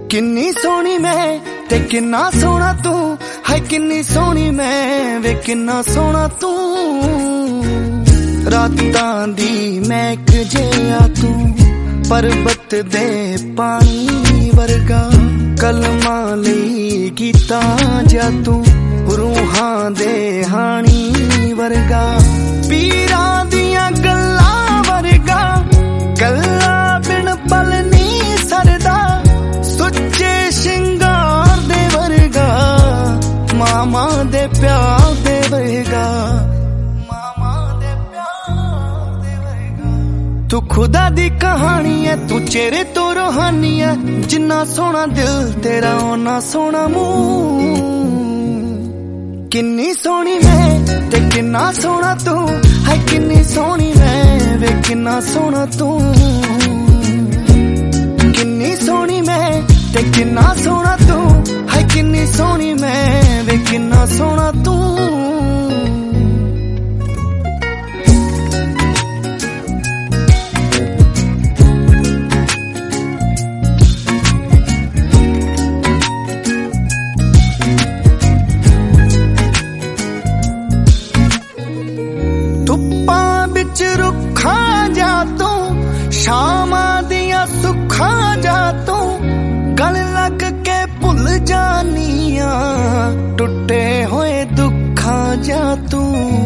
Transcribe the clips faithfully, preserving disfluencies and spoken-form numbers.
किन्नी सोहनी मैं ते किन्ना सोहना तू, हाय किन्नी सोहनी मैं वे किन्ना सोहना तू। रातां दी महक जिहा तू, पर्वत दे पानी वर्गा, कलमां लई गीतां जा तू, रूहां दे हानी वर्गा, पीरां दियां गल्लां वर्गा, गल्लां बिन पल नहीं सरदा, सुच्चे शिंगार दे वर्गा, मामा दे प्यार दे वर्गा, मामा दे प्यार दे वर्गा। तू खुदा दी कहानी है, तू चेहरे तो रूहानी है, जिन्ना सोहना दिल तेरा ओना सोहना मुंह। किन्नी सोहनी मैं ते किन्ना सोहना तू, हाय किन्नी सोहनी मैं वे किन्ना सोहना तू। किन्नी सोहनी मैं ते किन्ना सोहना तू, हाय किन्नी सोहनी मैं वे किन्ना सोहना तू। रुखा जा तू, शामा दिया सुखा जा तू, गल लग के भुल जानिया, टुटे होए दुखा जा तू।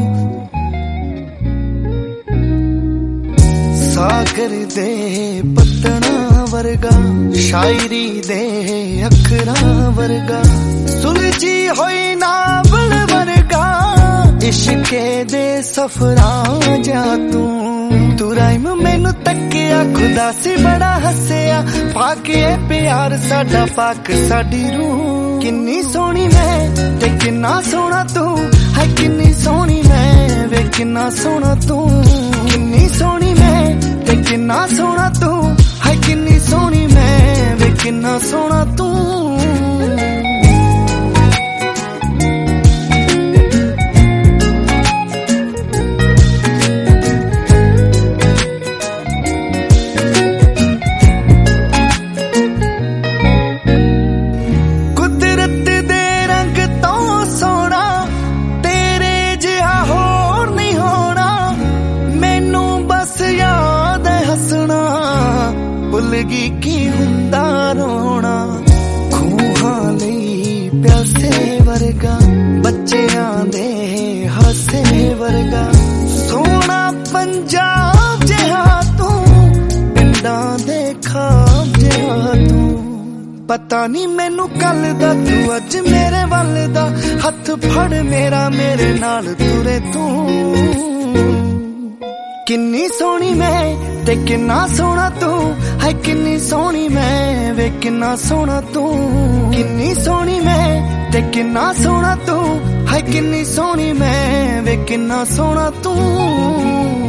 सागर दे पत्तना वर्गा, शायरी दे अखरा वर्गा, सुलझी होई नावल वर्गा, इश्के दे सफरा जा तू। तू राइम मैनू तकिया, खुदा से बड़ा हसया, पाके प्यार साडा पाक साडी रूह। किन्नी सोहनी मैं ते किन्ना सोहना तू, हाय किन्नी सोहनी मैं वे किन्ना सोहना तू। किन्नी सोहनी मैं ते किन्ना सोहना तू, हाय किन्नी सोहनी मैं वे किन्ना सोहना तू। भुलगी की हुंदा रोना, खूहां लई प्यासे वर्गा, बच्चियां दे हासे वर्गा, सोहना पंजाब जिहा तू, पिंडां दे खाब जिहा तू। पता नहीं मैनू कल दा तू अज मेरे वल दा, हथ फड़ मेरा मेरे नाल तुरे तू। किन्नी सोहनी मैं ते किन्ना सोहना तू, हाय किन्नी सोहनी मैं वे किन्ना सोहना तू। किन्नी सोहनी मैं ते किन्ना सोहना तू, हाय किन्नी सोहनी मैं वे किन्ना सोहना तू।